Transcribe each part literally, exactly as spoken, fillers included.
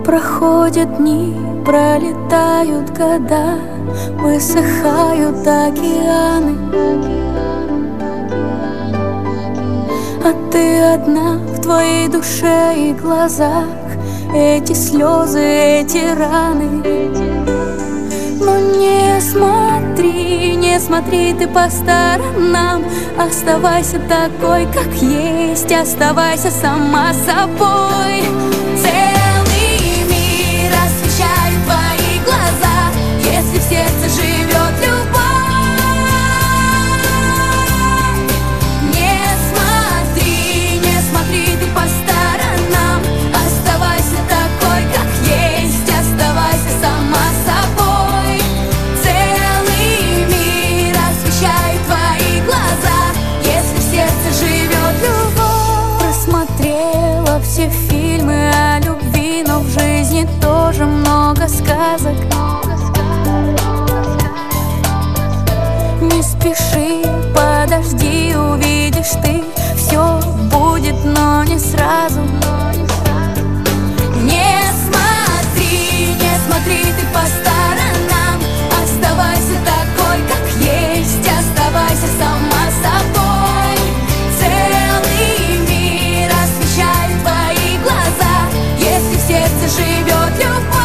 Проходят дни, пролетают года, высыхают океаны, а ты одна в твоей душе и глазах. Эти слезы, эти раны. Но не смотри, не смотри ты по сторонам. Оставайся такой, как есть, оставайся сама собой. Целый мир освещает твои глаза, если в сердце живет любовь. Не смотри, не смотри ты по сторонам. Оставайся такой, как есть, оставайся сама собой. Целый мир освещает твои глаза, если в сердце живет любовь. Просмотрела все фильмы о любви, но в жизни тоже много сказок. Не спеши, подожди, увидишь ты, все будет, но не сразу. Не смотри, не смотри ты по сторонам. Оставайся такой, как есть, оставайся сама собой. Целый мир освещает твои глаза, если в сердце живет любовь.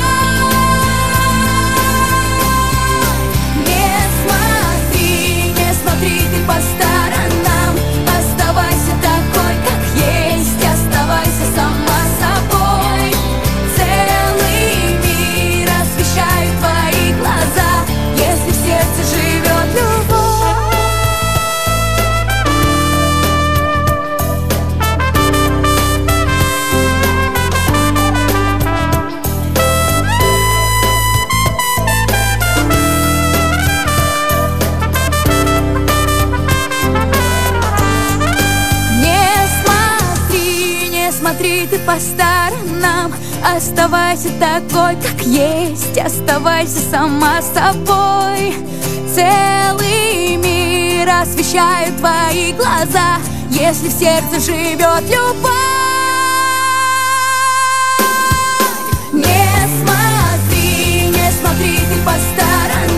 Не смотри, не смотри ты по сторонам. Оставайся такой, как есть, оставайся сама собой. Целый мир освещает твои глаза, если в сердце живет любовь. Не смотри, не смотри ты по сторонам. Оставайся такой, как есть, оставайся сама собой. Целый мир освещает твои глаза, если в сердце живет любовь. Не смотри, не смотри ты по сторонам.